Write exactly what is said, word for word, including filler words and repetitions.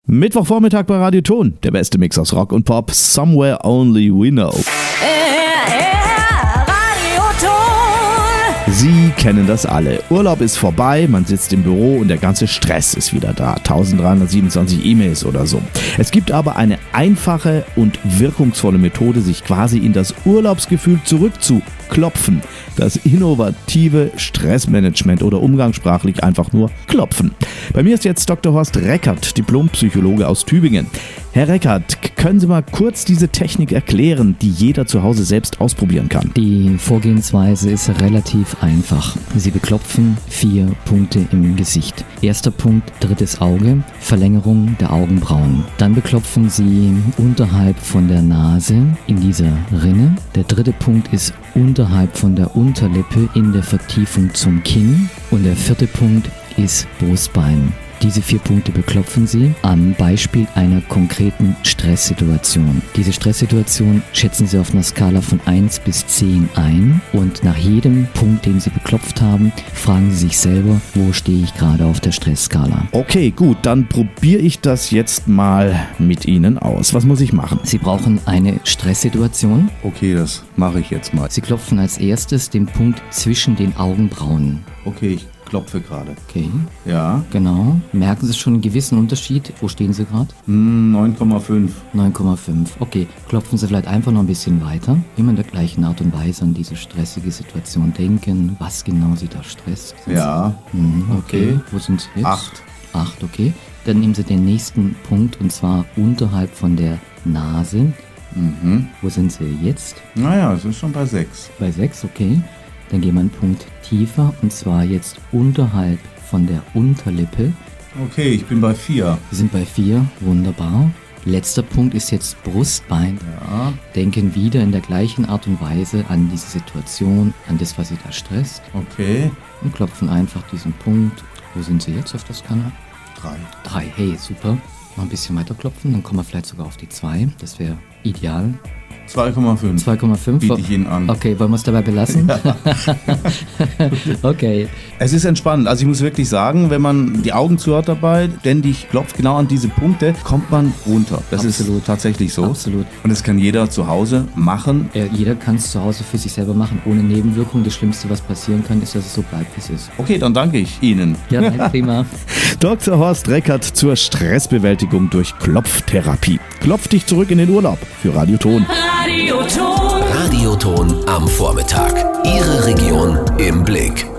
Mittwochvormittag bei Radio Ton, der beste Mix aus Rock und Pop, Somewhere Only We Know. Sie kennen das alle. Urlaub ist vorbei, man sitzt im Büro und der ganze Stress ist wieder da. dreizehnhundertsiebenundzwanzig E-Mails oder so. Es gibt aber eine einfache und wirkungsvolle Methode, sich quasi in das Urlaubsgefühl zurückzuklopfen. Das innovative Stressmanagement oder umgangssprachlich einfach nur Klopfen. Bei mir ist jetzt Doktor Horst Reckert, Diplompsychologe aus Tübingen. Herr Reckert, können Sie mal kurz diese Technik erklären, die jeder zu Hause selbst ausprobieren kann? Die Vorgehensweise ist relativ einfach. Sie beklopfen vier Punkte im Gesicht. Erster Punkt, drittes Auge, Verlängerung der Augenbrauen. Dann beklopfen Sie unterhalb von der Nase in dieser Rinne. Der dritte Punkt ist unterhalb von der Unterlippe in der Vertiefung zum Kinn. Und der vierte Punkt ist Brustbein. Diese vier Punkte beklopfen Sie am Beispiel einer konkreten Stresssituation. Diese Stresssituation schätzen Sie auf einer Skala von eins bis zehn ein und nach jedem Punkt, den Sie beklopft haben, fragen Sie sich selber, wo stehe ich gerade auf der Stressskala. Okay, gut, dann probiere ich das jetzt mal mit Ihnen aus. Was muss ich machen? Sie brauchen eine Stresssituation. Okay, das mache ich jetzt mal. Sie klopfen als erstes den Punkt zwischen den Augenbrauen. Okay, ich klopfe gerade. Okay. Ja. Genau. Merken Sie schon einen gewissen Unterschied? Wo stehen Sie gerade? neun Komma fünf. neun Komma fünf. Okay. Klopfen Sie vielleicht einfach noch ein bisschen weiter. Immer in der gleichen Art und Weise an diese stressige Situation denken, was genau Sie da stresst. Ja. Mhm, okay. okay. Wo sind Sie jetzt? Acht. Acht, okay. Dann nehmen Sie den nächsten Punkt und zwar unterhalb von der Nase. Mhm. Wo sind Sie jetzt? Naja, es ist schon bei sechs. Bei sechs, okay. Dann gehen wir einen Punkt tiefer und zwar jetzt unterhalb von der Unterlippe. Okay, ich bin bei vier. Wir sind bei vier, wunderbar. Letzter Punkt ist jetzt Brustbein. Ja. Denken wieder in der gleichen Art und Weise an diese Situation, an das, was Sie da stresst. Okay. Und klopfen einfach diesen Punkt. Wo sind Sie jetzt auf der Skala? Drei. Drei, hey, super. Noch ein bisschen weiter klopfen, dann kommen wir vielleicht sogar auf die zwei. Das wäre ideal. zwei Komma fünf. zwei Komma fünf. Biete ich Ihnen an. Okay, wollen wir es dabei belassen? Ja. Okay. Es ist entspannend. Also ich muss wirklich sagen, wenn man die Augen zu hat dabei, ständig klopft genau an diese Punkte, kommt man runter. Das Absolut. ist tatsächlich so. Absolut. Und das kann jeder zu Hause machen. Ja, jeder kann es zu Hause für sich selber machen, ohne Nebenwirkung. Das Schlimmste, was passieren kann, ist, dass es so bleibt, wie es ist. Okay, dann danke ich Ihnen. Ja, nein, prima. Doktor Horst Reckert zur Stressbewältigung durch Klopftherapie. Klopf dich zurück in den Urlaub für Radio Ton. Radio Ton. Radio Ton am Vormittag. Ihre Region im Blick.